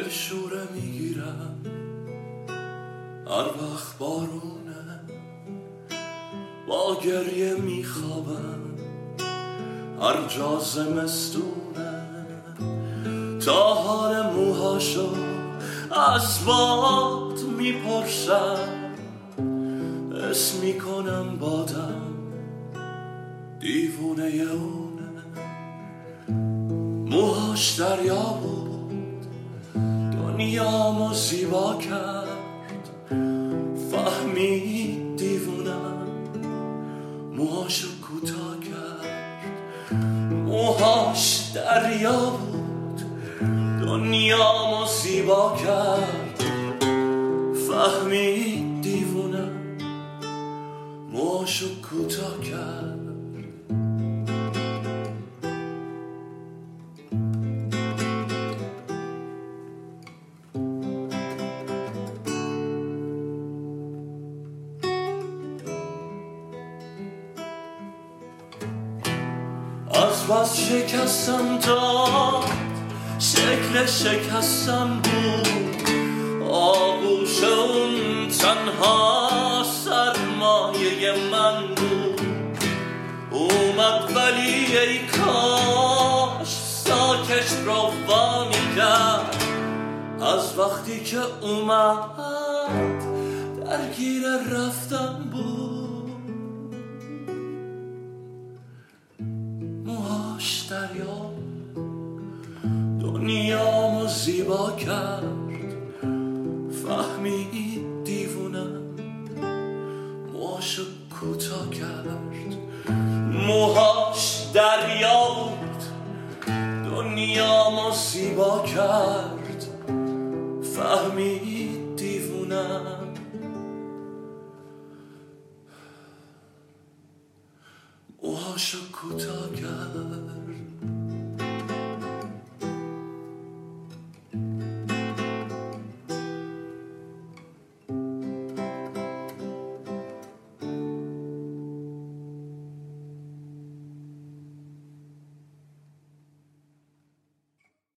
دلشوره میگیرم هر وقت بارونه، با گریه میخوابم هر جا زمستونه، تا حال موهاشو از باد میپرسم، اسم میکنم بادم دیوونه اونه. موهاش دریا بود دنیامو زیبا کرد، فهمید دیوونم موهاشو کوتاه کرد. موهاش دریا بود دنیامو زیبا کرد، فهمید دیوونم موهاشو کوتاه کرد. از بس شکستم داد شکل شکستم بود، آغوش اون تنها سرمایه من بود. اومد ولی ای کاش ساکش روانی کرد، از وقتی که اومد درگیر رفتن بود. موهاش دریا دنیامو زیبا کرد، فهمید دیوونم موهاشو کوتاه کرد. موهاش دریا بود دنیامو زیبا کرد، فهمید دیوونم موهاشو کوتاه کرد.